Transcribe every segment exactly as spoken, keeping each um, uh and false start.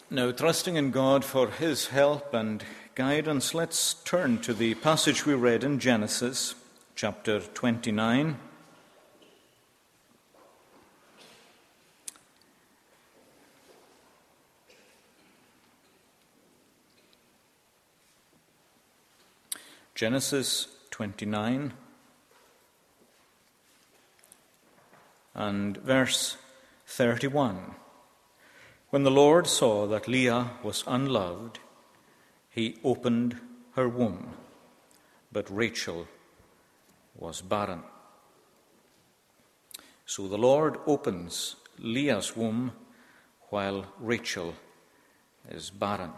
Now, trusting in God for his help and guidance, let's turn to the passage we read in Genesis chapter twenty-nine. Genesis twenty-nine and verse thirty-one. When the Lord saw that Leah was unloved, he opened her womb, but Rachel was barren. So the Lord opens Leah's womb while Rachel is barren.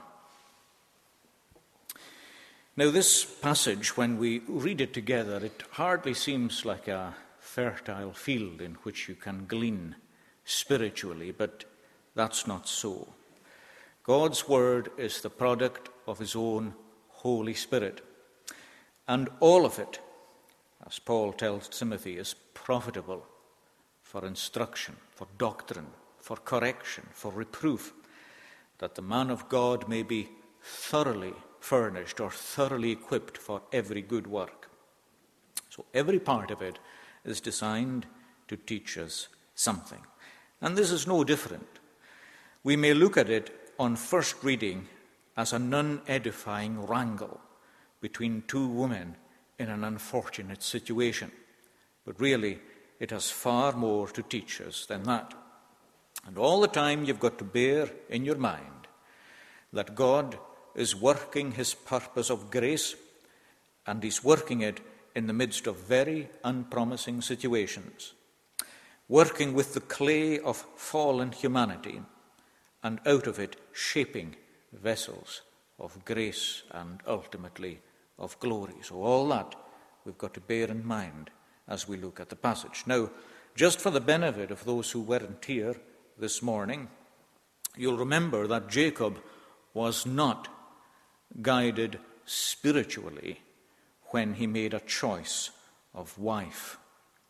Now, this passage, when we read it together, it hardly seems like a fertile field in which you can glean spiritually, but that's not so. God's word is the product of his own Holy Spirit, and all of it, as Paul tells Timothy, is profitable for instruction, for doctrine, for correction, for reproof, that the man of God may be thoroughly furnished or thoroughly equipped for every good work. So every part of it is designed to teach us something. And this is no different. We may look at it on first reading as an unedifying wrangle between two women in an unfortunate situation. But really, it has far more to teach us than that. And all the time you've got to bear in your mind that God is working his purpose of grace, and he's working it in the midst of very unpromising situations, working with the clay of fallen humanity, and out of it shaping vessels of grace and ultimately of glory. So all that we've got to bear in mind as we look at the passage. Now, just for the benefit of those who weren't here this morning, you'll remember that Jacob was not guided spiritually when he made a choice of wife.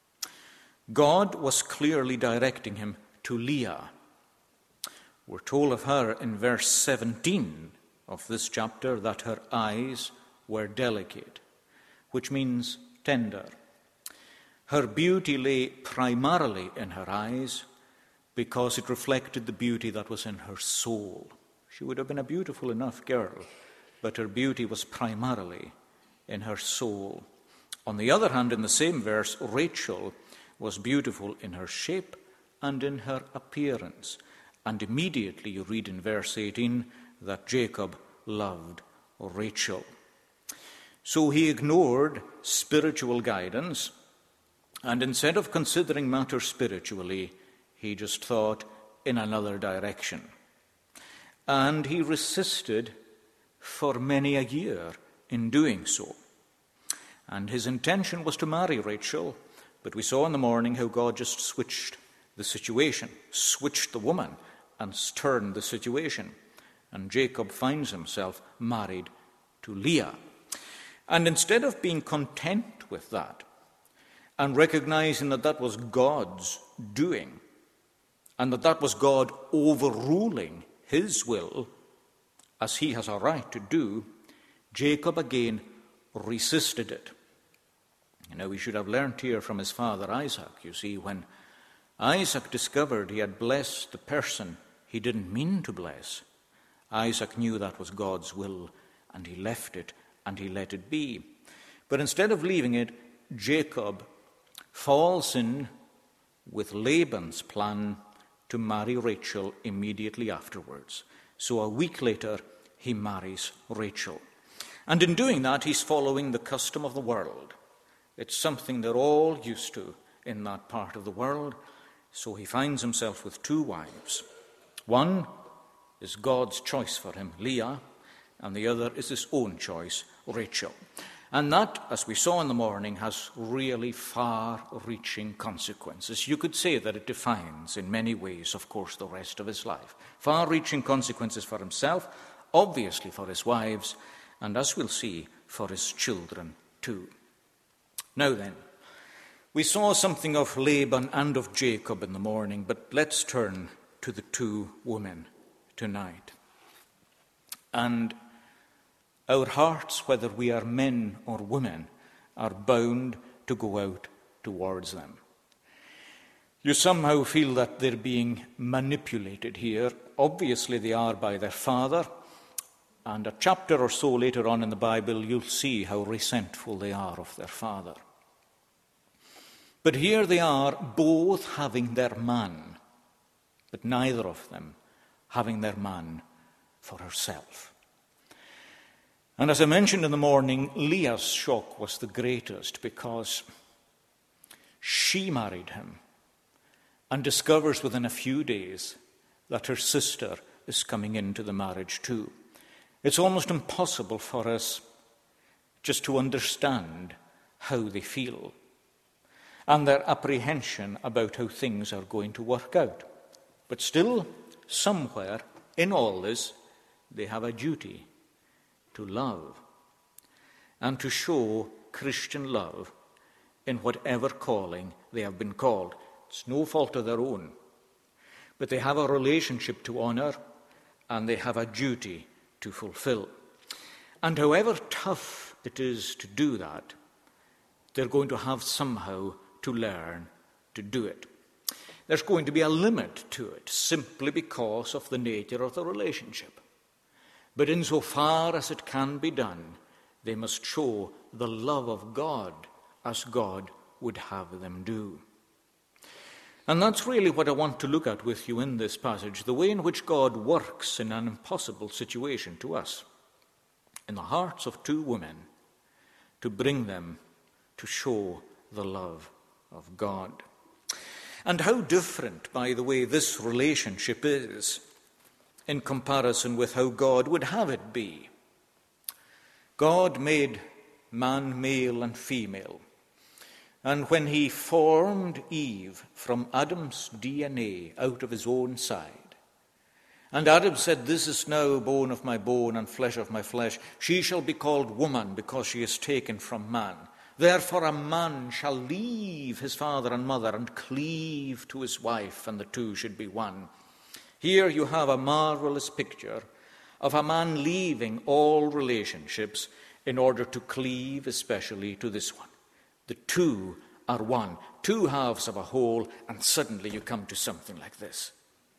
God was clearly directing him to Leah. We're told of her in verse seventeen of this chapter that her eyes were delicate, which means tender. Her beauty lay primarily in her eyes because it reflected the beauty that was in her soul. She would have been a beautiful enough girl, but her beauty was primarily in her soul. On the other hand, in the same verse, Rachel was beautiful in her shape and in her appearance. And immediately you read in verse eighteen that Jacob loved Rachel. So he ignored spiritual guidance, and instead of considering matters spiritually, he just thought in another direction. And he resisted for many a year in doing so. And his intention was to marry Rachel, but we saw in the morning how God just switched the situation, switched the woman, and turned the situation. And Jacob finds himself married to Leah. And instead of being content with that, and recognizing that that was God's doing, and that that was God overruling his will, as he has a right to do, Jacob again resisted it. You know, we should have learned here from his father Isaac. You see, when Isaac discovered he had blessed the person he didn't mean to bless, Isaac knew that was God's will, and he left it, and he let it be. But instead of leaving it, Jacob falls in with Laban's plan to marry Rachel immediately afterwards. So a week later, he marries Rachel. And in doing that, he's following the custom of the world. It's something they're all used to in that part of the world. So he finds himself with two wives. One is God's choice for him, Leah, and the other is his own choice, Rachel. And that, as we saw in the morning, has really far-reaching consequences. You could say that it defines, in many ways, of course, the rest of his life. Far-reaching consequences for himself, obviously for his wives, and as we'll see, for his children too. Now then, we saw something of Laban and of Jacob in the morning, but let's turn to the two women tonight. And our hearts, whether we are men or women, are bound to go out towards them. You somehow feel that they're being manipulated here. Obviously, they are by their father. And a chapter or so later on in the Bible, you'll see how resentful they are of their father. But here they are, both having their man, but neither of them having their man for herself. And as I mentioned in the morning, Leah's shock was the greatest because she married him and discovers within a few days that her sister is coming into the marriage too. It's almost impossible for us just to understand how they feel and their apprehension about how things are going to work out. But still, somewhere in all this, they have a duty to love and to show Christian love in whatever calling they have been called. It's no fault of their own, but they have a relationship to honor and they have a duty to fulfill. And however tough it is to do that, they're going to have somehow to learn to do it. There's going to be a limit to it simply because of the nature of the relationship. But insofar as it can be done, they must show the love of God as God would have them do. And that's really what I want to look at with you in this passage, the way in which God works in an impossible situation to us, in the hearts of two women, to bring them to show the love of God. And how different, by the way, this relationship is in comparison with how God would have it be. God made man male and female. And when he formed Eve from Adam's D N A out of his own side, and Adam said, "This is now bone of my bone and flesh of my flesh. She shall be called woman because she is taken from man. Therefore a man shall leave his father and mother and cleave to his wife, and the two should be one." Here you have a marvelous picture of a man leaving all relationships in order to cleave especially to this one. The two are one, two halves of a whole, and suddenly you come to something like this.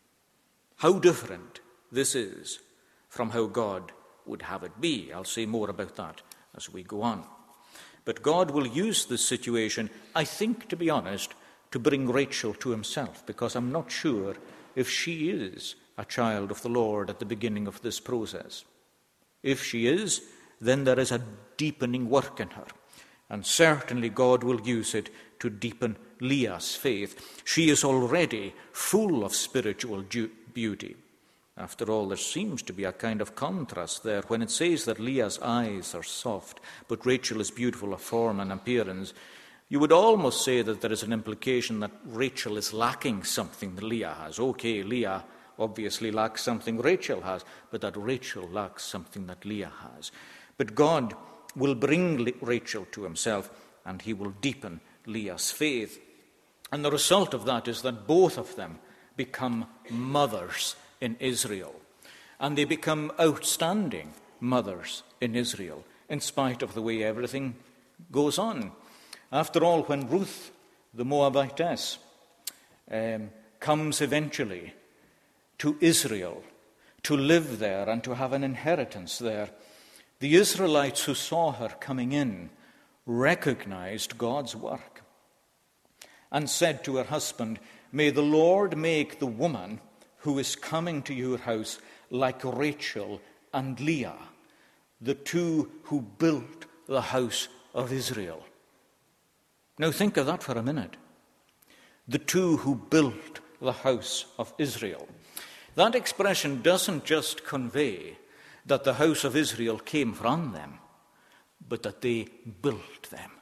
How different this is from how God would have it be. I'll say more about that as we go on. But God will use this situation, I think, to be honest, to bring Rachel to himself, because I'm not sure if she is a child of the Lord at the beginning of this process. If she is, then there is a deepening work in her. And certainly God will use it to deepen Leah's faith. She is already full of spiritual du- beauty. After all, there seems to be a kind of contrast there. When it says that Leah's eyes are soft, but Rachel is beautiful of form and appearance, you would almost say that there is an implication that Rachel is lacking something that Leah has. Okay, Leah obviously lacks something Rachel has, but that Rachel lacks something that Leah has. But God will bring Rachel to himself, and he will deepen Leah's faith. And the result of that is that both of them become mothers in Israel. And they become outstanding mothers in Israel, in spite of the way everything goes on. After all, when Ruth, the Moabitess, um, comes eventually to Israel to live there and to have an inheritance there, the Israelites who saw her coming in recognized God's work and said to her husband, "May the Lord make the woman who is coming to your house like Rachel and Leah, the two who built the house of Israel." Now think of that for a minute. The two who built the house of Israel. That expression doesn't just convey that the house of Israel came from them, but that they built them.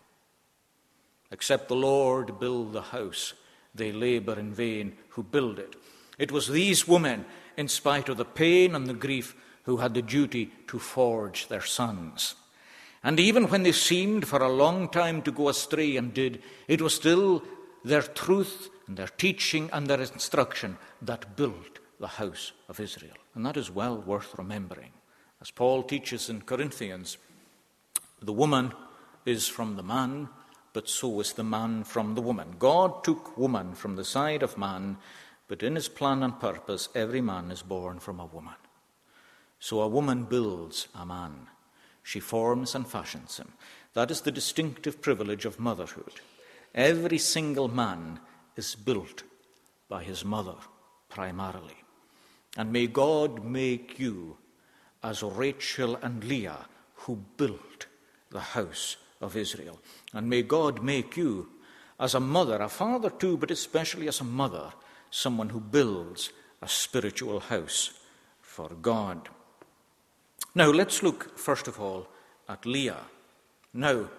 Except the Lord build the house, they labor in vain who build it. It was these women, in spite of the pain and the grief, who had the duty to forge their sons. And even when they seemed for a long time to go astray and did, it was still their truth and their teaching and their instruction that built the house of Israel. And that is well worth remembering As Paul teaches in Corinthians, the woman is from the man, but so is the man from the woman. God took woman from the side of man, but in his plan and purpose, every man is born from a woman. So a woman builds a man. She forms and fashions him. That is the distinctive privilege of motherhood. Every single man is built by his mother, primarily. And may God make you as Rachel and Leah, who built the house of Israel. And may God make you as a mother, a father too, but especially as a mother, someone who builds a spiritual house for God. Now, let's look, first of all, at Leah. Now,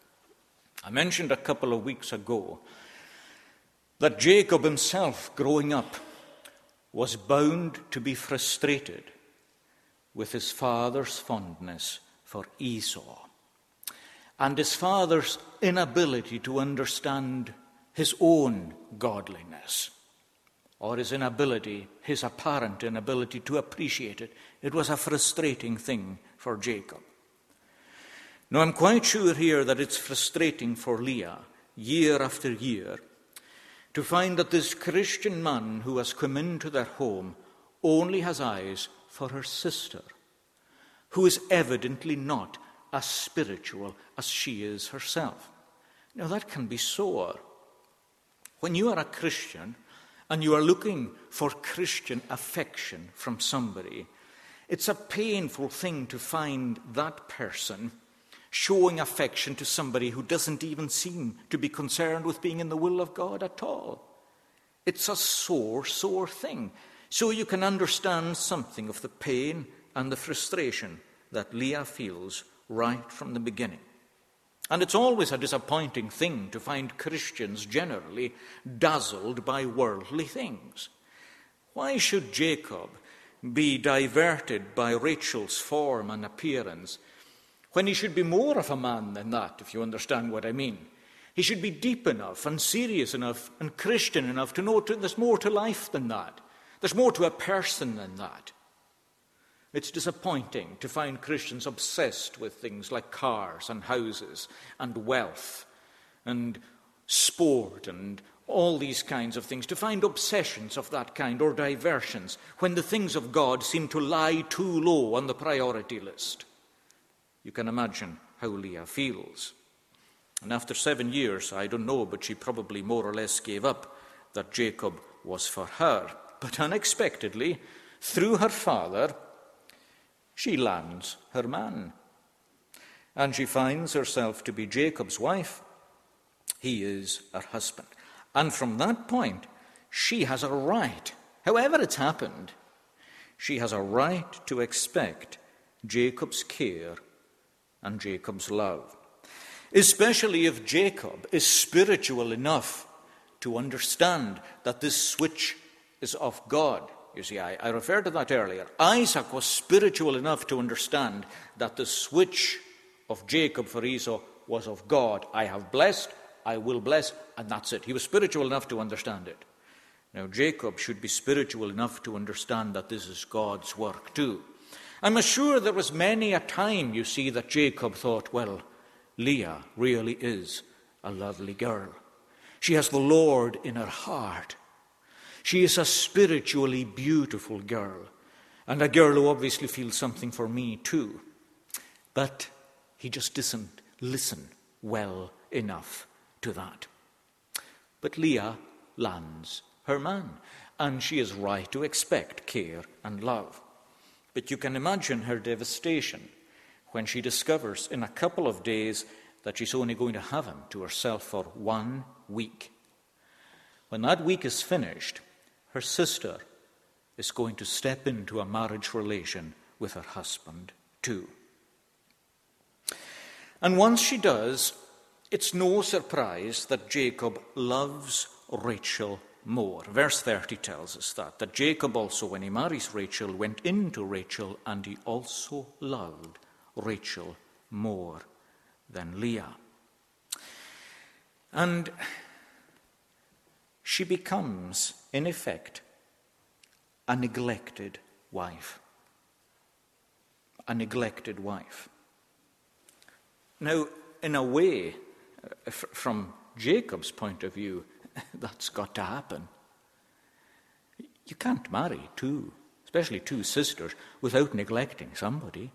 I mentioned a couple of weeks ago that Jacob himself, growing up, was bound to be frustrated with his father's fondness for Esau and his father's inability to understand his own godliness, or his inability, his apparent inability to appreciate it. It was a frustrating thing for Jacob. Now, I'm quite sure here that it's frustrating for Leah, year after year, to find that this Christian man who has come into their home only has eyes for her sister, who is evidently not as spiritual as she is herself. Now, that can be sore. When you are a Christian and you are looking for Christian affection from somebody, it's a painful thing to find that person showing affection to somebody who doesn't even seem to be concerned with being in the will of God at all. It's a sore, sore thing. So you can understand something of the pain and the frustration that Leah feels right from the beginning. And it's always a disappointing thing to find Christians generally dazzled by worldly things. Why should Jacob be diverted by Rachel's form and appearance when he should be more of a man than that, if you understand what I mean? He should be deep enough and serious enough and Christian enough to know to, there's more to life than that. There's more to a person than that. It's disappointing to find Christians obsessed with things like cars and houses and wealth and sport and all these kinds of things, to find obsessions of that kind or diversions when the things of God seem to lie too low on the priority list. You can imagine how Leah feels. And after seven years, I don't know, but she probably more or less gave up that Jacob was for her. But unexpectedly, through her father, she lands her man. And she finds herself to be Jacob's wife. He is her husband. And from that point, she has a right, however it's happened, she has a right to expect Jacob's care and Jacob's love. Especially if Jacob is spiritual enough to understand that this switch is of God. You see, I, I referred to that earlier. Isaac was spiritual enough to understand that the switch of Jacob for Esau was of God. I have blessed, I will bless, and that's it. He was spiritual enough to understand it. Now, Jacob should be spiritual enough to understand that this is God's work too. I'm sure there was many a time, you see, that Jacob thought, well, Leah really is a lovely girl. She has the Lord in her heart. She is a spiritually beautiful girl, and a girl who obviously feels something for me too. But he just doesn't listen well enough to that. But Leah lands her man, and she is right to expect care and love. But you can imagine her devastation when she discovers in a couple of days that she's only going to have him to herself for one week. When that week is finished, her sister is going to step into a marriage relation with her husband too. And once she does, it's no surprise that Jacob loves Rachel more. Verse thirty tells us that, that Jacob also, when he marries Rachel, went into Rachel, and he also loved Rachel more than Leah. And she becomes, in effect, a neglected wife. a neglected wife. Now, in a way, f- from Jacob's point of view, that's got to happen. You can't marry two, especially two sisters, without neglecting somebody.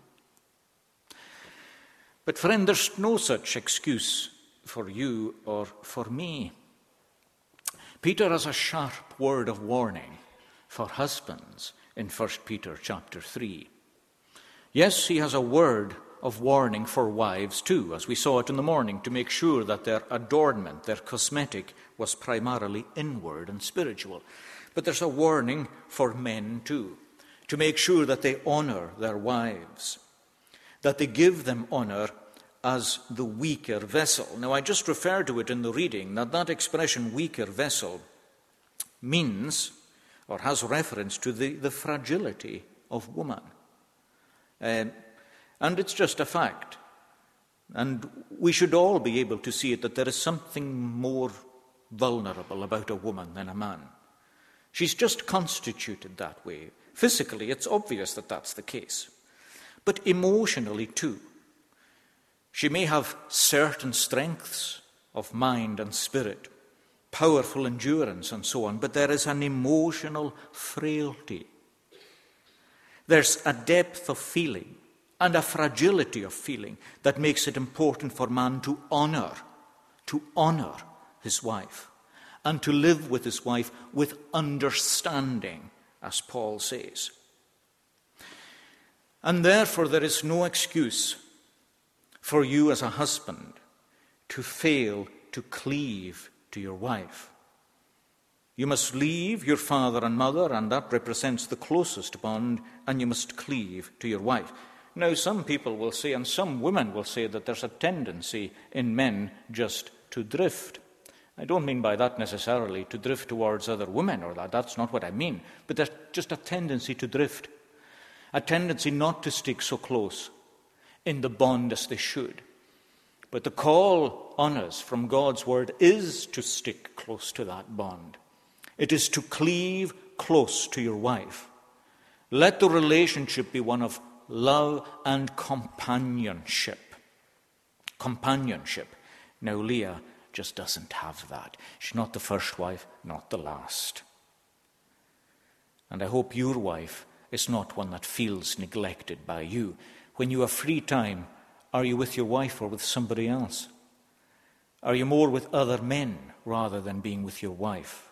But friend, there's no such excuse for you or for me. Peter has a sharp word of warning for husbands in First Peter chapter three. Yes, he has a word of warning for wives too, as we saw it in the morning, to make sure that their adornment, their cosmetic, was primarily inward and spiritual. But there's a warning for men too, to make sure that they honor their wives, that they give them honor as the weaker vessel. Now, I just referred to it in the reading, that that expression, weaker vessel, means, or has reference to the, the fragility of woman. Um, and it's just a fact. And we should all be able to see it, that there is something more vulnerable about a woman than a man. She's just constituted that way. Physically, it's obvious that that's the case. But emotionally, too. She may have certain strengths of mind and spirit, powerful endurance and so on, but there is an emotional frailty. There's a depth of feeling and a fragility of feeling that makes it important for man to honor, to honor his wife, and to live with his wife with understanding, as Paul says. And therefore there is no excuse for you as a husband to fail to cleave to your wife. You must leave your father and mother, and that represents the closest bond, and you must cleave to your wife. Now, some people will say, and some women will say, that there's a tendency in men just to drift. I don't mean by that necessarily to drift towards other women, or that. That's not what I mean. But there's just a tendency to drift, a tendency not to stick so close in the bond as they should. But the call on us from God's word is to stick close to that bond. It is to cleave close to your wife. Let the relationship be one of love and companionship. Companionship. Now, Leah just doesn't have that. She's not the first wife, not the last. And I hope your wife is not one that feels neglected by you. When you have free time, are you with your wife or with somebody else? Are you more with other men rather than being with your wife?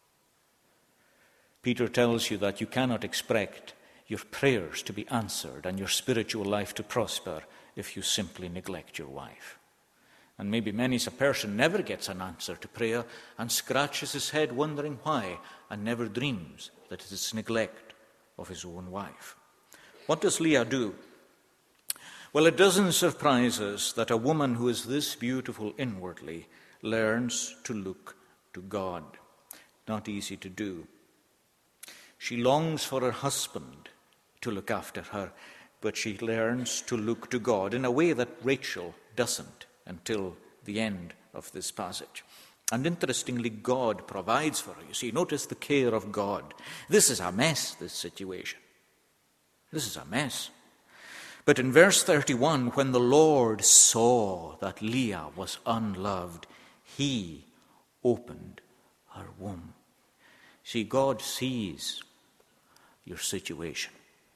Peter tells you that you cannot expect your prayers to be answered and your spiritual life to prosper if you simply neglect your wife. And maybe many's a person never gets an answer to prayer and scratches his head wondering why, and never dreams that it is neglect of his own wife. What does Leah do? Well, it doesn't surprise us that a woman who is this beautiful inwardly learns to look to God. Not easy to do. She longs for her husband to look after her, but she learns to look to God in a way that Rachel doesn't until the end of this passage. And interestingly, God provides for her. You see, notice the care of God. This is a mess, this situation. This is a mess. But in verse thirty-one, when the Lord saw that Leah was unloved, he opened her womb. See, God sees your situation.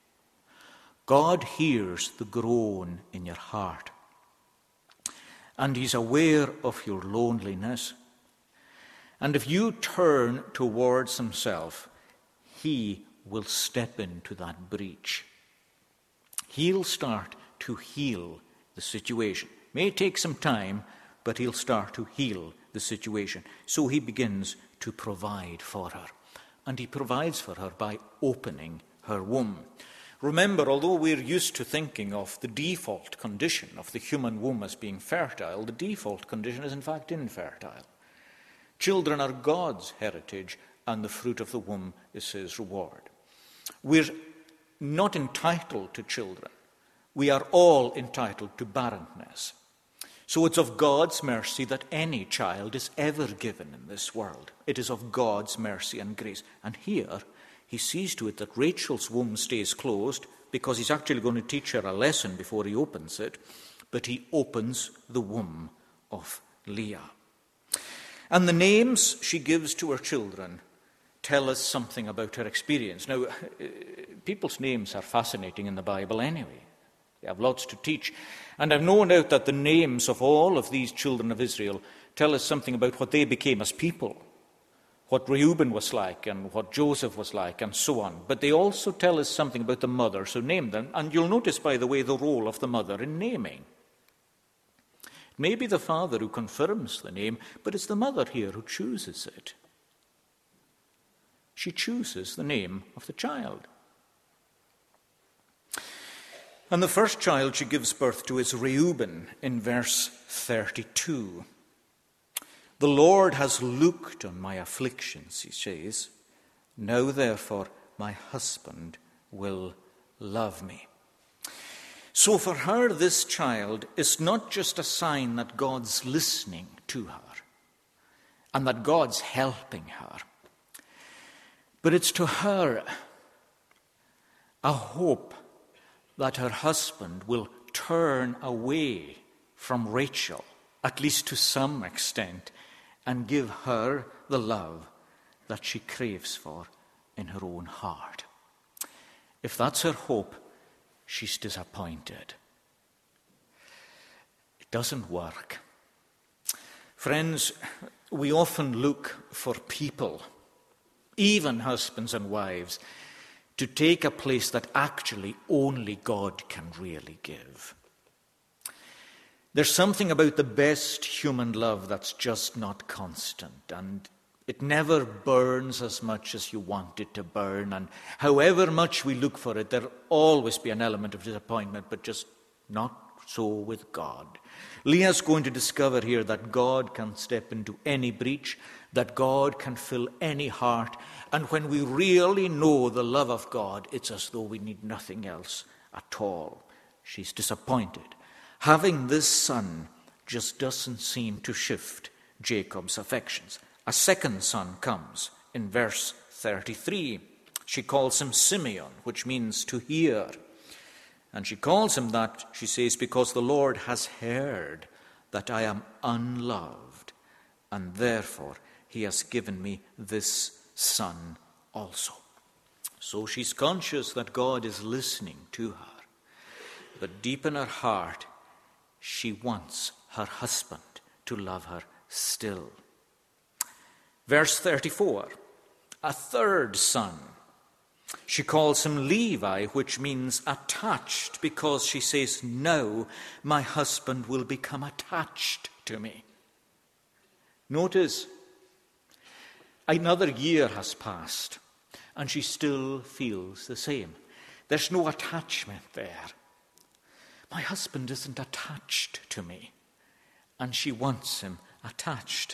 God hears the groan in your heart. And he's aware of your loneliness. And if you turn towards himself, he will step into that breach. He'll start to heal the situation. May take some time, but he'll start to heal the situation. So he begins to provide for her. And he provides for her by opening her womb. Remember, although we're used to thinking of the default condition of the human womb as being fertile, the default condition is in fact infertile. Children are God's heritage, and the fruit of the womb is his reward. We're not entitled to children. We are all entitled to barrenness. So it's of God's mercy that any child is ever given in this world. It is of God's mercy and grace. And here, He sees to it that Rachel's womb stays closed because he's actually going to teach her a lesson before he opens it, but he opens the womb of Leah. And the names she gives to her children tell us something about her experience. Now, people's names are fascinating in the Bible anyway. They have lots to teach. And I've no doubt that the names of all of these children of Israel tell us something about what they became as people, what Reuben was like and what Joseph was like and so on. But they also tell us something about the mothers who named them. And you'll notice, by the way, the role of the mother in naming. It may be the father who confirms the name, but it's the mother here who chooses it. She chooses the name of the child. And the first child she gives birth to is Reuben in verse thirty-two. The Lord has looked on my afflictions, he says. Now, therefore, my husband will love me. So for her, this child is not just a sign that God's listening to her and that God's helping her, but it's to her a hope that her husband will turn away from Rachel, at least to some extent, and give her the love that she craves for in her own heart. If that's her hope, she's disappointed. It doesn't work. Friends, we often look for people, even husbands and wives, to take a place that actually only God can really give. There's something about the best human love that's just not constant, and it never burns as much as you want it to burn, and however much we look for it, there'll always be an element of disappointment, but just not so with God. Leah's going to discover here that God can step into any breach, that God can fill any heart, and when we really know the love of God, it's as though we need nothing else at all. She's disappointed. Having this son just doesn't seem to shift Jacob's affections. A second son comes in verse thirty-three. She calls him Simeon, which means to hear. And she calls him that, she says, because the Lord has heard that I am unloved, and therefore he has given me this son also. So she's conscious that God is listening to her. But deep in her heart, she wants her husband to love her still. Verse thirty-four, a third son. She calls him Levi, which means attached, because she says, now my husband will become attached to me. Notice, another year has passed, and she still feels the same. There's no attachment there. My husband isn't attached to me, and she wants him attached.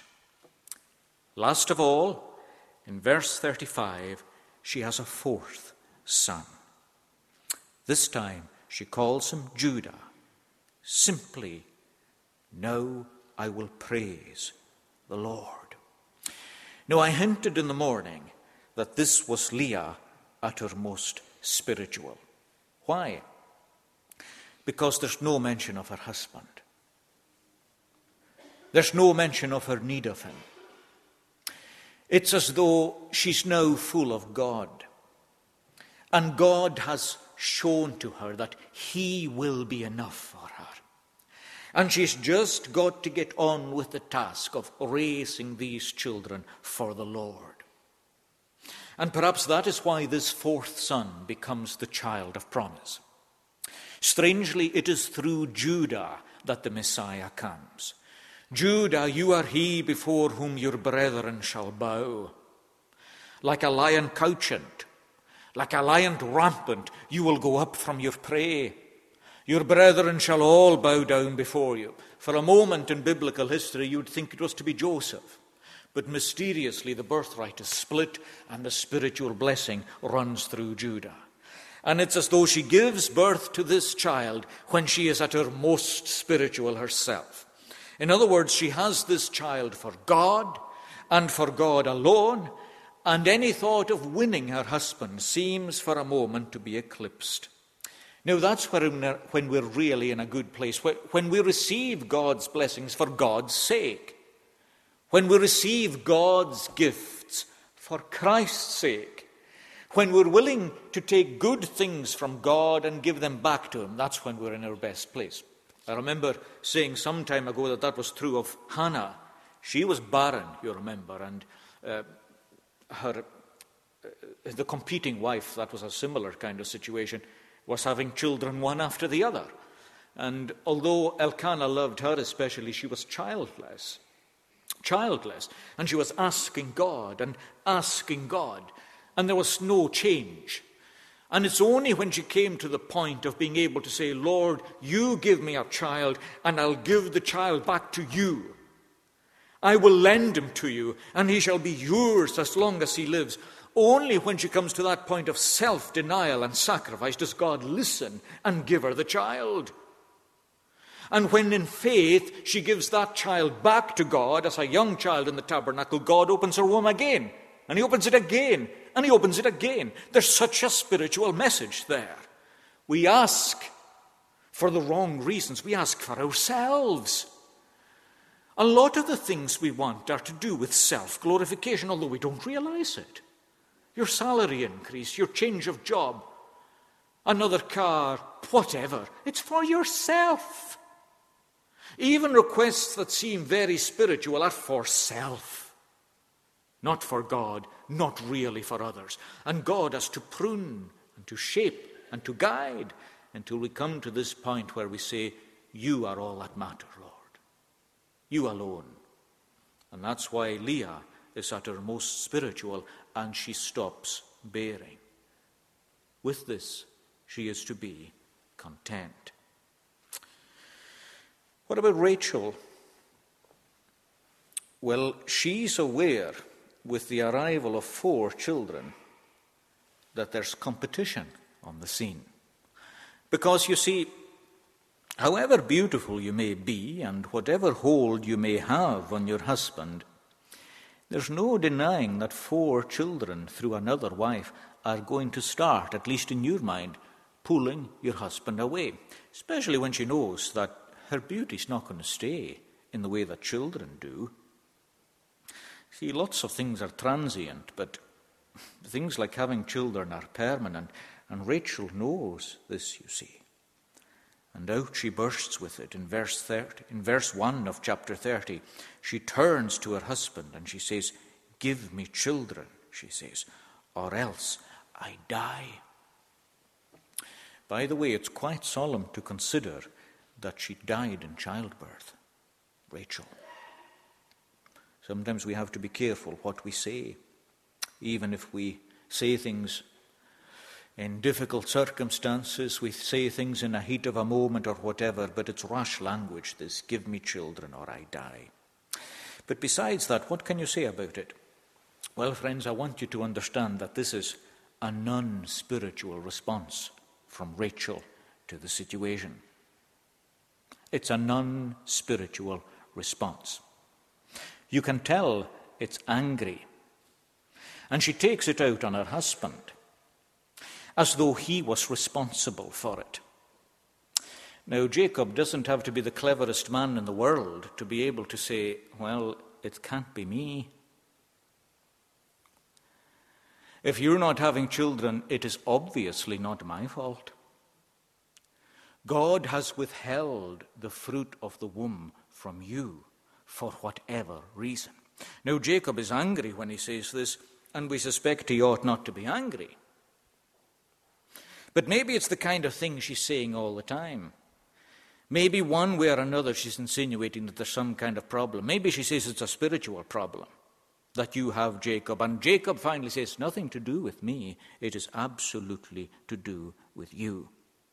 Last of all, in verse thirty-five, she has a fourth son. This time she calls him Judah. Simply, now I will praise the Lord. Now, I hinted in the morning that this was Leah at her most spiritual. Why? Because there's no mention of her husband. There's no mention of her need of him. It's as though she's now full of God. And God has shown to her that he will be enough for her. And she's just got to get on with the task of raising these children for the Lord. And perhaps that is why this fourth son becomes the child of promise. Strangely, it is through Judah that the Messiah comes. Judah, you are he before whom your brethren shall bow. Like a lion couchant, like a lion rampant, you will go up from your prey. Your brethren shall all bow down before you. For a moment in biblical history, you'd think it was to be Joseph. But mysteriously, the birthright is split and the spiritual blessing runs through Judah. And it's as though she gives birth to this child when she is at her most spiritual herself. In other words, she has this child for God and for God alone, and any thought of winning her husband seems for a moment to be eclipsed. Now that's when we're really in a good place, when we receive God's blessings for God's sake, when we receive God's gifts for Christ's sake, when we're willing to take good things from God and give them back to Him. That's when we're in our best place. I remember saying some time ago that that was true of Hannah. She was barren, you remember, and uh, her uh, the competing wife, that was a similar kind of situation, was having children one after the other. And although Elkanah loved her especially, she was childless. Childless. And she was asking God and asking God. And there was no change. And it's only when she came to the point of being able to say, Lord, you give me a child, and I'll give the child back to you. I will lend him to you, and he shall be yours as long as he lives. Only when she comes to that point of self-denial and sacrifice does God listen and give her the child. And when in faith she gives that child back to God as a young child in the tabernacle, God opens her womb again, and He opens it again, and He opens it again. There's such a spiritual message there. We ask for the wrong reasons. We ask for ourselves. A lot of the things we want are to do with self-glorification, although we don't realize it. Your salary increase, your change of job, another car, whatever. It's for yourself. Even requests that seem very spiritual are for self, not for God, not really for others. And God has to prune and to shape and to guide until we come to this point where we say, you are all that matter, Lord. You alone. And that's why Leah is at her most spiritual, and she stops bearing. With this, she is to be content. What about Rachel? Well, she's aware with the arrival of four children that there's competition on the scene. Because, you see, however beautiful you may be and whatever hold you may have on your husband, there's no denying that four children through another wife are going to start, at least in your mind, pulling your husband away, especially when she knows that her beauty's not going to stay in the way that children do. See, lots of things are transient, but things like having children are permanent, and Rachel knows this, you see. And out she bursts with it in verse thirty. In verse one of chapter thirty, she turns to her husband and she says, "Give me children," she says, "or else I die." By the way, it's quite solemn to consider that she died in childbirth, Rachel. Sometimes we have to be careful what we say, even if we say things in difficult circumstances, we say things in a heat of a moment or whatever, but it's rash language, this, "Give me children or I die." But besides that, what can you say about it? Well, friends, I want you to understand that this is a non-spiritual response from Rachel to the situation. It's a non-spiritual response. You can tell it's angry. And she takes it out on her husband, as though he was responsible for it. Now, Jacob doesn't have to be the cleverest man in the world to be able to say, well, it can't be me. If you're not having children, it is obviously not my fault. God has withheld the fruit of the womb from you for whatever reason. Now, Jacob is angry when he says this, and we suspect he ought not to be angry. But maybe it's the kind of thing she's saying all the time. Maybe one way or another she's insinuating that there's some kind of problem. Maybe she says it's a spiritual problem that you have, Jacob. And Jacob finally says, nothing to do with me. It is absolutely to do with you.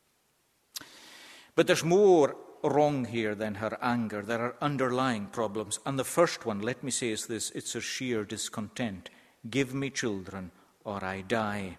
But there's more wrong here than her anger. There are underlying problems. And the first one, let me say, is this. It's her sheer discontent. Give me children or I die.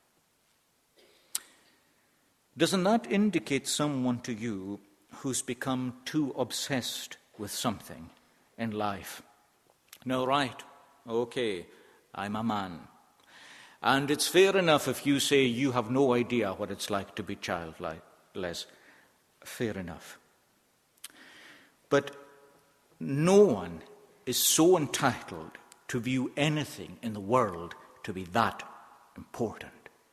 Doesn't that indicate someone to you who's become too obsessed with something in life? No, right, okay, I'm a man. And it's fair enough if you say you have no idea what it's like to be childless. Fair enough. But no one is so entitled to view anything in the world to be that important.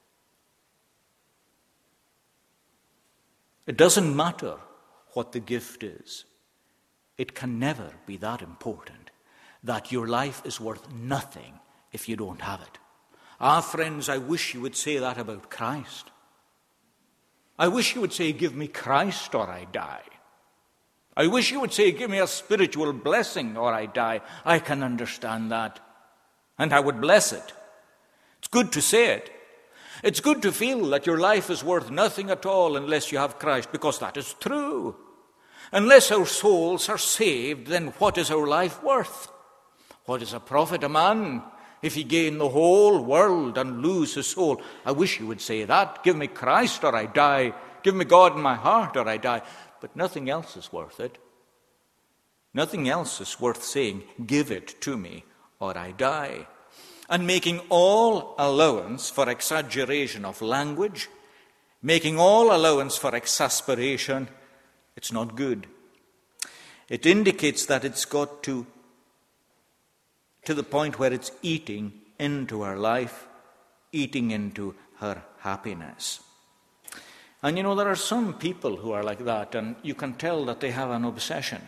It doesn't matter what the gift is. It can never be that important that your life is worth nothing if you don't have it. Ah, friends, I wish you would say that about Christ. I wish you would say, give me Christ or I die. I wish you would say, give me a spiritual blessing or I die. I can understand that. And I would bless it. It's good to say it. It's good to feel that your life is worth nothing at all unless you have Christ, because that is true. Unless our souls are saved, then what is our life worth? What is a profit a man if he gain the whole world and lose his soul? I wish you would say that. Give me Christ or I die. Give me God in my heart or I die. But nothing else is worth it. Nothing else is worth saying, give it to me or I die. And making all allowance for exaggeration of language, making all allowance for exasperation, it's not good. It indicates that it's got to, to the point where it's eating into her life, eating into her happiness. And you know, there are some people who are like that, and you can tell that they have an obsession.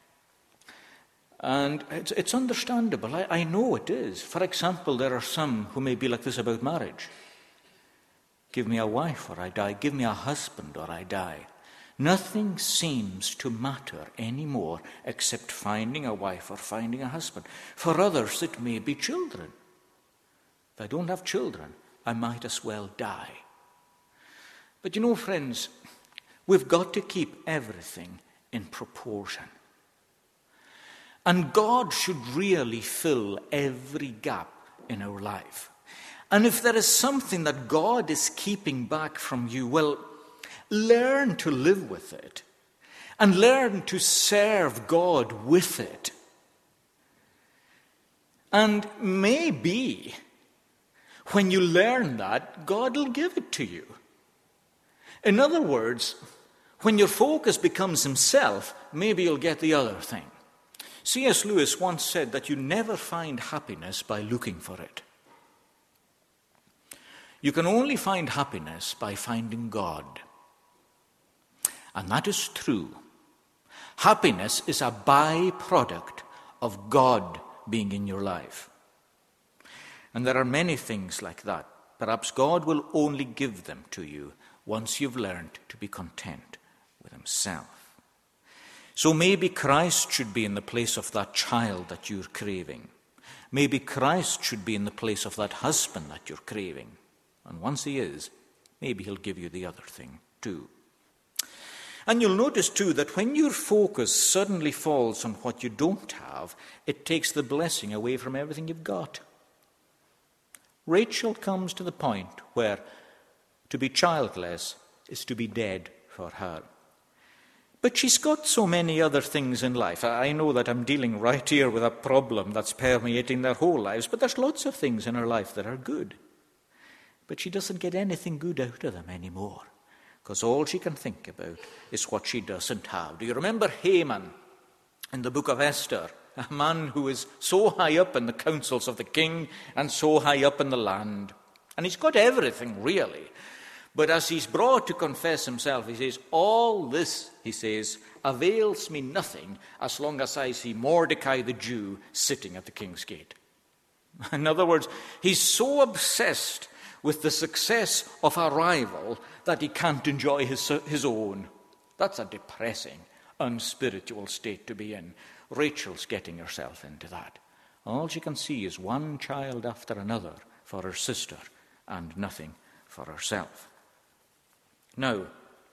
And it's, it's understandable. I, I know it is. For example, there are some who may be like this about marriage. Give me a wife or I die. Give me a husband or I die. Nothing seems to matter anymore except finding a wife or finding a husband. For others, it may be children. If I don't have children, I might as well die. But you know, friends, we've got to keep everything in proportion. And God should really fill every gap in our life. And if there is something that God is keeping back from you, well, learn to live with it. And learn to serve God with it. And maybe when you learn that, God will give it to you. In other words, when your focus becomes himself, maybe you'll get the other thing. C S Lewis once said that you never find happiness by looking for it. You can only find happiness by finding God. And that is true. Happiness is a byproduct of God being in your life. And there are many things like that. Perhaps God will only give them to you once you've learned to be content with himself. So maybe Christ should be in the place of that child that you're craving. Maybe Christ should be in the place of that husband that you're craving. And once he is, maybe he'll give you the other thing too. And you'll notice too that when your focus suddenly falls on what you don't have, it takes the blessing away from everything you've got. Rachel comes to the point where to be childless is to be dead for her. But she's got so many other things in life. I know that I'm dealing right here with a problem that's permeating their whole lives, but there's lots of things in her life that are good. But she doesn't get anything good out of them anymore, because all she can think about is what she doesn't have. Do you remember Haman in the book of Esther? A man who is so high up in the councils of the king and so high up in the land. And he's got everything, really. But as he's brought to confess himself, he says, all this, he says, avails me nothing as long as I see Mordecai the Jew sitting at the king's gate. In other words, he's so obsessed with the success of a rival that he can't enjoy his, his own. That's a depressing, unspiritual state to be in. Rachel's getting herself into that. All she can see is one child after another for her sister and nothing for herself. Now,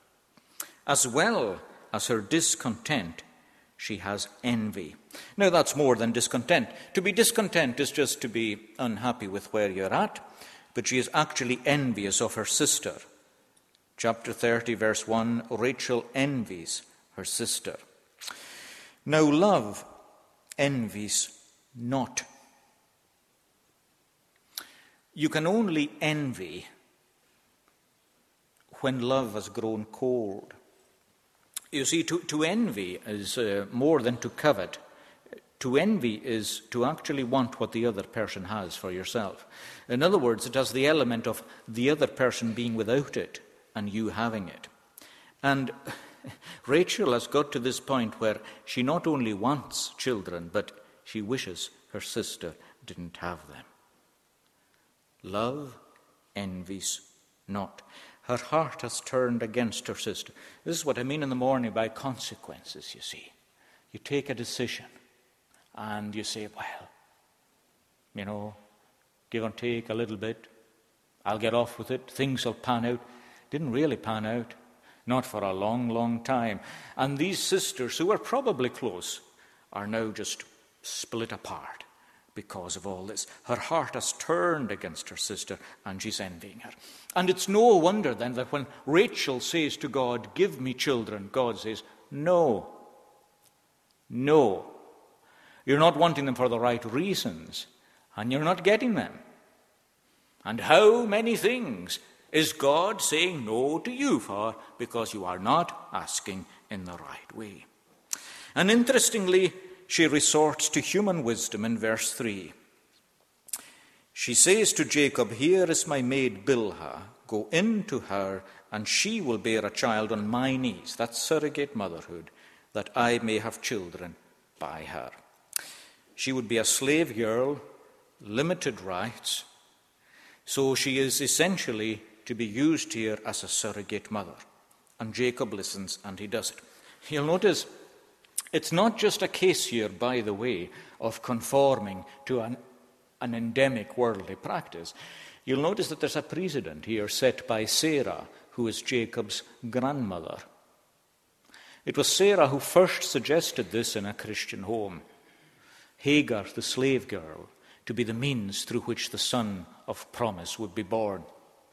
as well as her discontent, she has envy. Now, that's more than discontent. To be discontent is just to be unhappy with where you're at, but she is actually envious of her sister. Chapter thirty, verse one, Rachel envies her sister. Now, love envies not. You can only envy when love has grown cold. You see, to, to envy is uh, more than to covet. To envy is to actually want what the other person has for yourself. In other words, it has the element of the other person being without it and you having it. And Rachel has got to this point where she not only wants children, but she wishes her sister didn't have them. Love envies not. Her heart has turned against her sister. This is what I mean in the morning by consequences, you see. You take a decision and you say, well, you know, give and take a little bit. I'll get off with it. Things will pan out. Didn't really pan out. Not for a long, long time. And these sisters, who are probably close, are now just split apart because of all this. Her heart has turned against her sister and she's envying her. And it's no wonder then that when Rachel says to God, give me children, God says, no. No. You're not wanting them for the right reasons, and you're not getting them. And how many things is God saying no to you for because you are not asking in the right way? And interestingly, she resorts to human wisdom in verse three. She says to Jacob, here is my maid Bilhah, go in to her, and she will bear a child on my knees. That's surrogate motherhood, that I may have children by her. She would be a slave girl, limited rights, so she is essentially to be used here as a surrogate mother. And Jacob listens, and he does it. You'll notice it's not just a case here, by the way, of conforming to an, an endemic worldly practice. You'll notice that there's a precedent here set by Sarah, who is Jacob's grandmother. It was Sarah who first suggested this in a Christian home. Hagar, the slave girl, to be the means through which the son of promise would be born.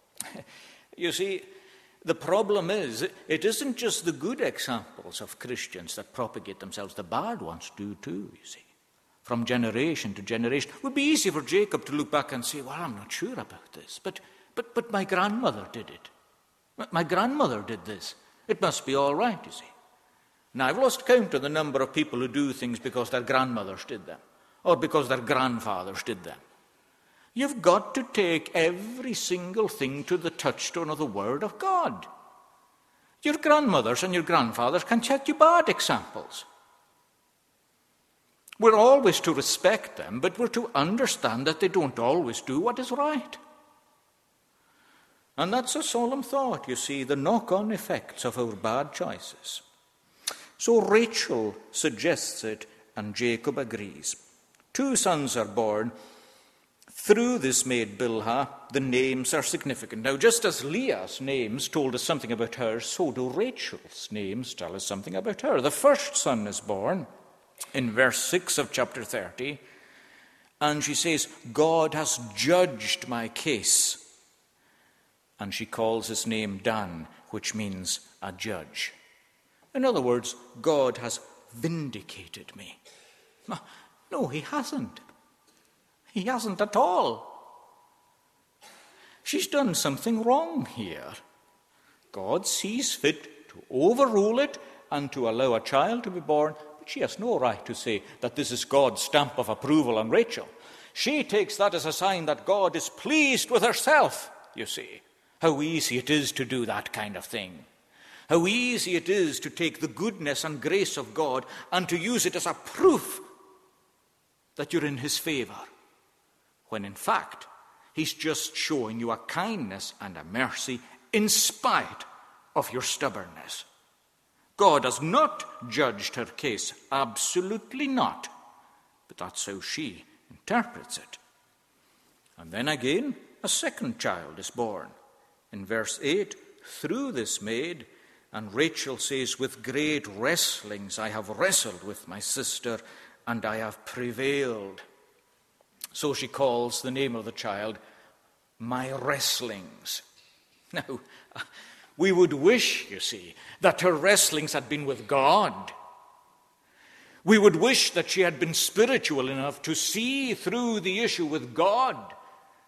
You see, the problem is, it isn't just the good examples of Christians that propagate themselves. The bad ones do too, you see. From generation to generation. It would be easy for Jacob to look back and say, well, I'm not sure about this, but, but, but my grandmother did it. My grandmother did this. It must be all right, you see. Now, I've lost count of the number of people who do things because their grandmothers did them, or because their grandfathers did them. You've got to take every single thing to the touchstone of the Word of God. Your grandmothers and your grandfathers can set you bad examples. We're always to respect them, but we're to understand that they don't always do what is right. And that's a solemn thought, you see, the knock-on effects of our bad choices. So Rachel suggests it, and Jacob agrees. Two sons are born. Through this maid Bilhah, the names are significant. Now, just as Leah's names told us something about her, so do Rachel's names tell us something about her. The first son is born in verse six of chapter thirty, and she says, God has judged my case. And she calls his name Dan, which means a judge. In other words, God has vindicated me. No, he hasn't. He hasn't at all. She's done something wrong here. God sees fit to overrule it and to allow a child to be born, but she has no right to say that this is God's stamp of approval on Rachel. She takes that as a sign that God is pleased with herself, you see. How easy it is to do that kind of thing. How easy it is to take the goodness and grace of God and to use it as a proof that you're in his favor, when in fact he's just showing you a kindness and a mercy in spite of your stubbornness. God has not judged her case, absolutely not, but that's how she interprets it. And then again, a second child is born. In verse eight, through this maid, and Rachel says, with great wrestlings I have wrestled with my sister, and I have prevailed. So she calls the name of the child, my wrestlings. Now, we would wish, you see, that her wrestlings had been with God. We would wish that she had been spiritual enough to see through the issue with God.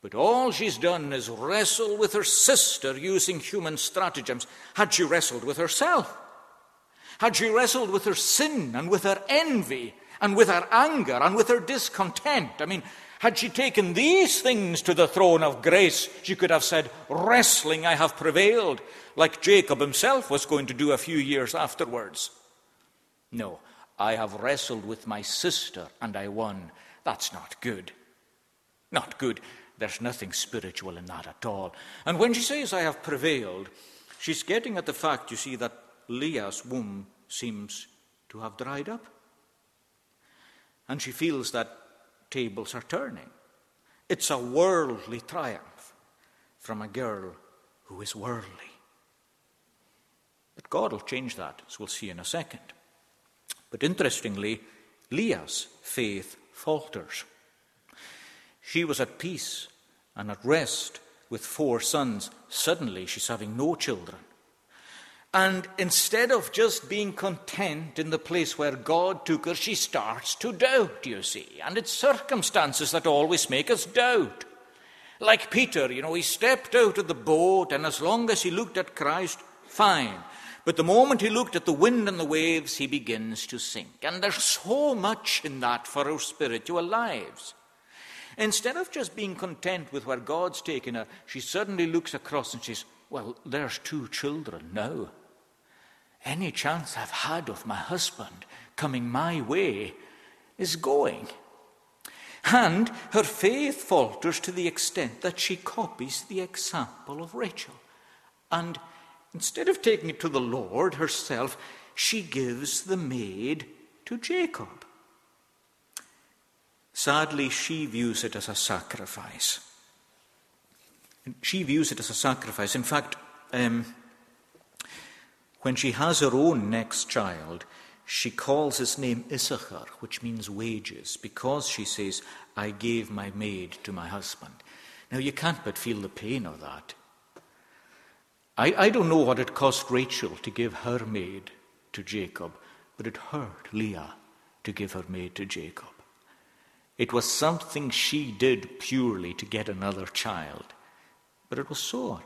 But all she's done is wrestle with her sister using human stratagems. Had she wrestled with herself? Had she wrestled with her sin and with her envy and with her anger and with her discontent? I mean, had she taken these things to the throne of grace, she could have said, wrestling, I have prevailed, like Jacob himself was going to do a few years afterwards. No, I have wrestled with my sister and I won. That's not good. Not good. There's nothing spiritual in that at all. And when she says, I have prevailed, she's getting at the fact, you see, that Leah's womb seems to have dried up. And she feels that tables are turning. It's a worldly triumph from a girl who is worldly. But God will change that, as we'll see in a second. But interestingly, Leah's faith falters. She was at peace and at rest with four sons. Suddenly, she's having no children. And instead of just being content in the place where God took her, she starts to doubt, you see. And it's circumstances that always make us doubt. Like Peter, you know, he stepped out of the boat, and as long as he looked at Christ, fine. But the moment he looked at the wind and the waves, he begins to sink. And there's so much in that for our spiritual lives. Instead of just being content with where God's taken her, she suddenly looks across and says, well, there's two children now. Any chance I've had of my husband coming my way is going. And her faith falters to the extent that she copies the example of Rachel. And instead of taking it to the Lord herself, she gives the maid to Jacob. Sadly, she views it as a sacrifice. She views it as a sacrifice. In fact, um, when she has her own next child, she calls his name Issachar, which means wages, because she says, I gave my maid to my husband. Now, you can't but feel the pain of that. I, I don't know what it cost Rachel to give her maid to Jacob, but it hurt Leah to give her maid to Jacob. It was something she did purely to get another child, but it was sore,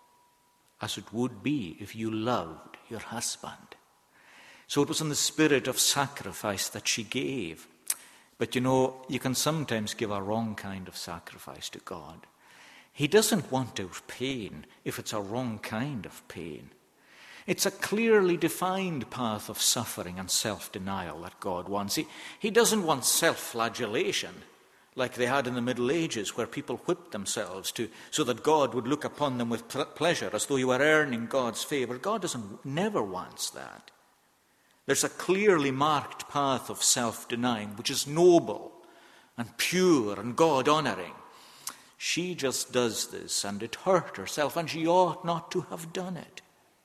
as it would be if you loved your husband. So it was in the spirit of sacrifice that she gave. But you know, you can sometimes give a wrong kind of sacrifice to God. He doesn't want our pain if it's a wrong kind of pain. It's a clearly defined path of suffering and self-denial that God wants. He, he doesn't want self-flagellation like they had in the Middle Ages, where people whipped themselves to so that God would look upon them with pleasure as though you were earning God's favor. God doesn't never wants that. There's a clearly marked path of self-denying, which is noble and pure and God-honoring. She just does this, and it hurt herself, and she ought not to have done it.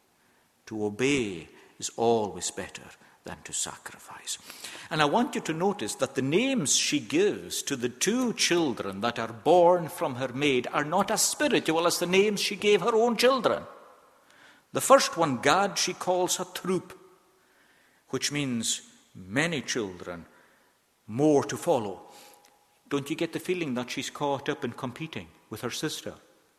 To obey is always better than to sacrifice. And I want you to notice that the names she gives to the two children that are born from her maid are not as spiritual as the names she gave her own children. The first one, Gad, she calls a troop, which means many children, more to follow. Don't you get the feeling that she's caught up in competing with her sister?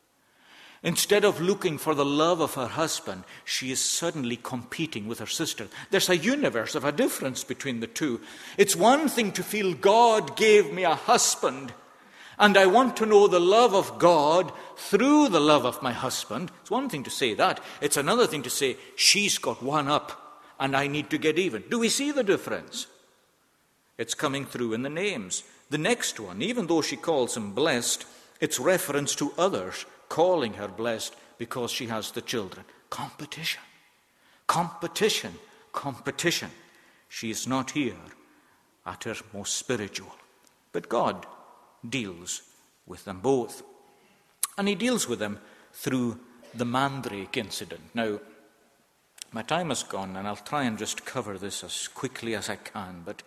Instead of looking for the love of her husband, she is suddenly competing with her sister. There's a universe of a difference between the two. It's one thing to feel God gave me a husband, and I want to know the love of God through the love of my husband. It's one thing to say that. It's another thing to say, she's got one up, and I need to get even. Do we see the difference? It's coming through in the names. The next one, even though she calls him blessed, it's reference to others calling her blessed because she has the children. Competition. Competition. Competition. She is not here at her most spiritual. But God deals with them both. And he deals with them through the mandrake incident. Now, my time has gone, and I'll try and just cover this as quickly as I can. But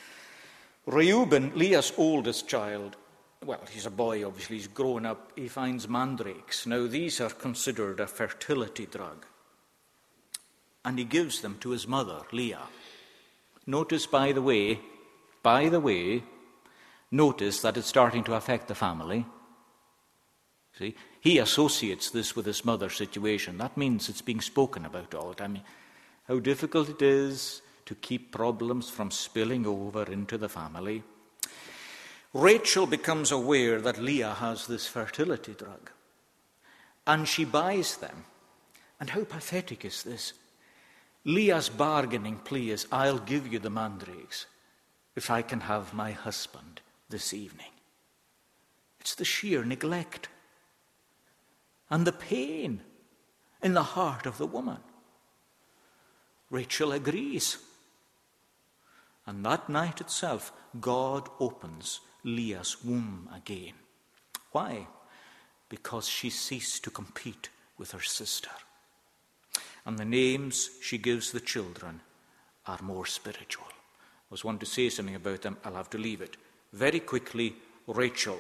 Reuben, Leah's oldest child, well, he's a boy, obviously, he's grown up, he finds mandrakes. Now, these are considered a fertility drug. And he gives them to his mother, Leah. Notice, by the way, by the way, notice that it's starting to affect the family. See, he associates this with his mother's situation. That means it's being spoken about all the time. How difficult it is to keep problems from spilling over into the family. Rachel becomes aware that Leah has this fertility drug, and she buys them. And how pathetic is this? Leah's bargaining plea is, I'll give you the mandrakes if I can have my husband this evening. It's the sheer neglect and the pain in the heart of the woman. Rachel agrees. And that night itself, God opens Leah's womb again. Why? Because she ceased to compete with her sister. And the names she gives the children are more spiritual. I was wanting to say something about them. I'll have to leave it. Very quickly, Rachel.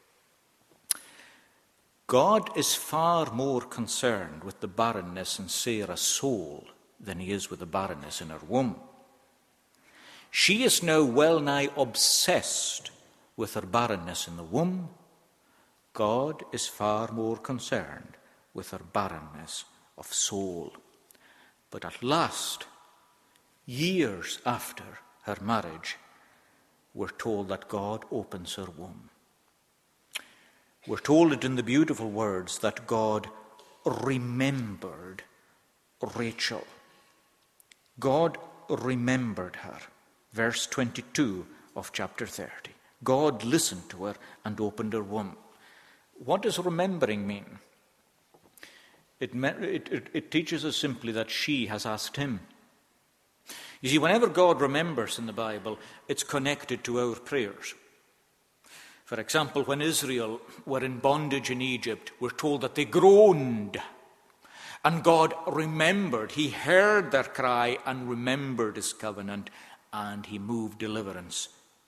God is far more concerned with the barrenness in Sarah's soul than he is with the barrenness in her womb. She is now well nigh obsessed with her barrenness in the womb. God is far more concerned with her barrenness of soul. But at last, years after her marriage, we're told that God opens her womb. We're told it in the beautiful words that God remembered Rachel. God remembered her. Verse twenty-two of chapter thirty. God listened to her and opened her womb. What does remembering mean? It, it, it, it teaches us simply that she has asked him. You see, whenever God remembers in the Bible, it's connected to our prayers. For example, when Israel were in bondage in Egypt, we're told that they groaned. And God remembered. He heard their cry and remembered his covenant, and he moved deliverance.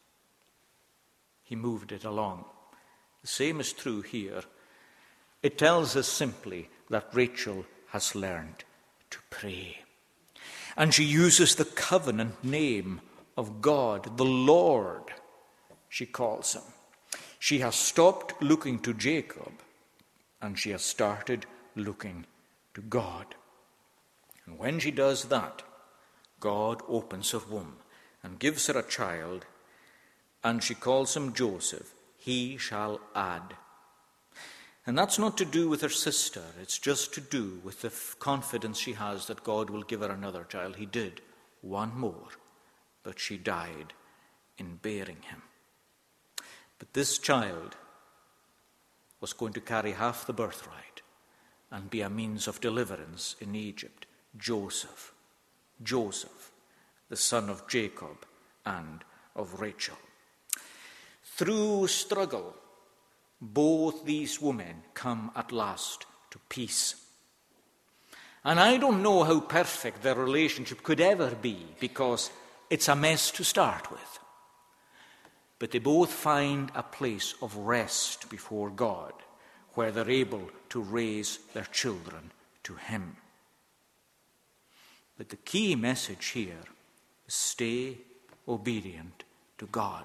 He moved it along. The same is true here. It tells us simply that Rachel has learned to pray. And she uses the covenant name of God, the Lord, she calls him. She has stopped looking to Jacob, and she has started looking to God. And when she does that, God opens her womb and gives her a child, and she calls him Joseph. He shall add. And that's not to do with her sister. It's just to do with the confidence she has that God will give her another child. He did, one more, but she died in bearing him. But this child was going to carry half the birthright and be a means of deliverance in Egypt. Joseph, Joseph, the son of Jacob and of Rachel. Through struggle, both these women come at last to peace. And I don't know how perfect their relationship could ever be, because it's a mess to start with. But they both find a place of rest before God, where they're able to raise their children to him. But the key message here is stay obedient to God.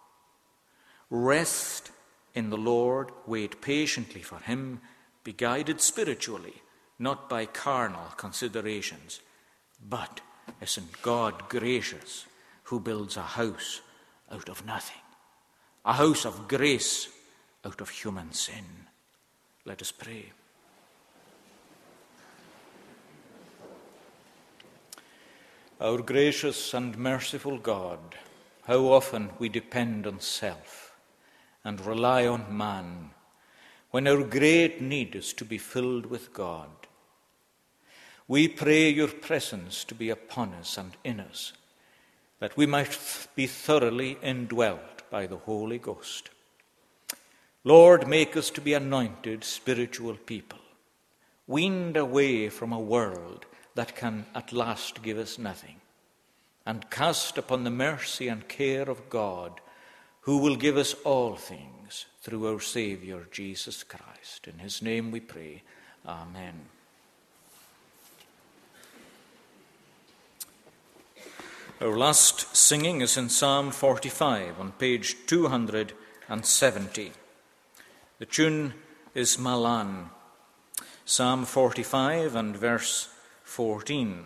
Rest in the Lord, wait patiently for him, be guided spiritually, not by carnal considerations, but isn't God gracious, who builds a house out of nothing, a house of grace out of human sin. Let us pray. Our gracious and merciful God, how often we depend on self and rely on man, when our great need is to be filled with God. We pray your presence to be upon us and in us, that we might be thoroughly indwelt by the Holy Ghost. Lord, make us to be anointed spiritual people, weaned away from a world that can at last give us nothing, and cast upon the mercy and care of God, who will give us all things through our Saviour, Jesus Christ. In his name we pray. Amen. Our last singing is in Psalm forty-five on page two hundred seventy. The tune is Malan. Psalm forty-five and verse fourteen.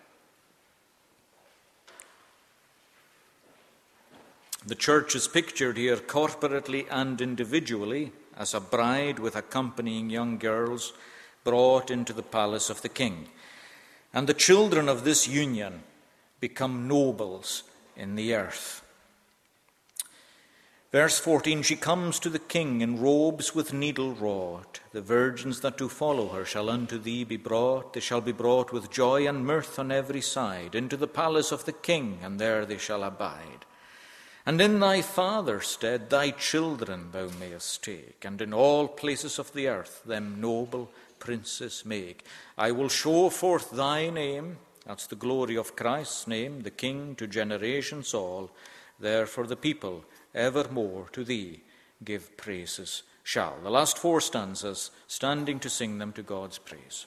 The church is pictured here corporately and individually as a bride with accompanying young girls brought into the palace of the king. And the children of this union become nobles in the earth. Verse fourteen, she comes to the king in robes with needle wrought. The virgins that do follow her shall unto thee be brought. They shall be brought with joy and mirth on every side into the palace of the king, and there they shall abide. And in thy father's stead thy children thou mayest take, and in all places of the earth them noble princes make. I will show forth thy name, that's the glory of Christ's name, the King to generations all. Therefore the people evermore to thee give praises shall. The last four stanzas, standing to sing them to God's praise.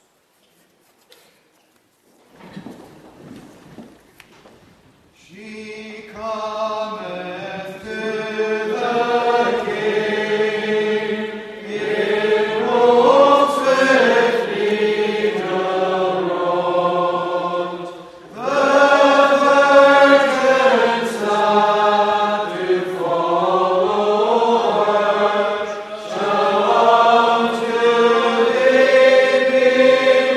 She cometh to the King in robes with needle wrought. The virgins that do follow her shall unto thee be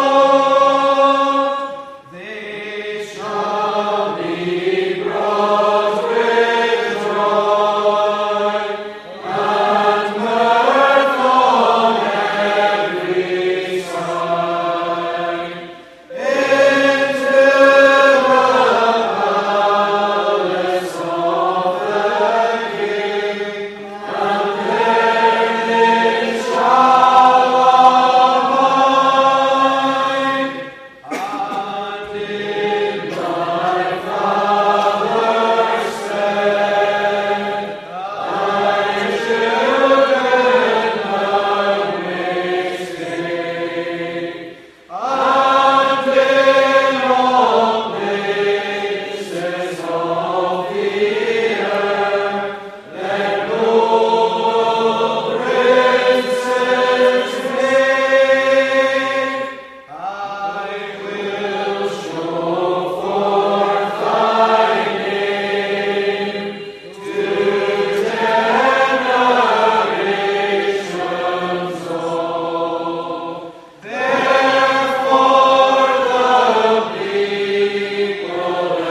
brought. They shall be brought with joy and mirth on every side into the palace of the King, and there they shall abide. And in thy father's stead thy children thou mayst take, and in all places of the earth let noble princes make. I will show forth thy name to generations all. Therefore the people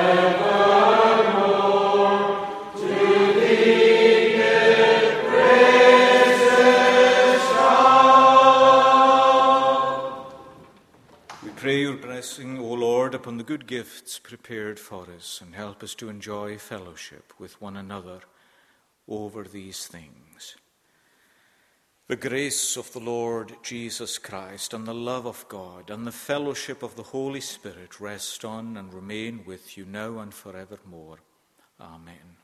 evermore to thee give praises shall. We pray your blessing, O Lord, upon the good gifts prepared for us, and help us to enjoy fellowship with one another over these things. The grace of the Lord Jesus Christ and the love of God and the fellowship of the Holy Spirit rest on and remain with you now and forevermore. Amen.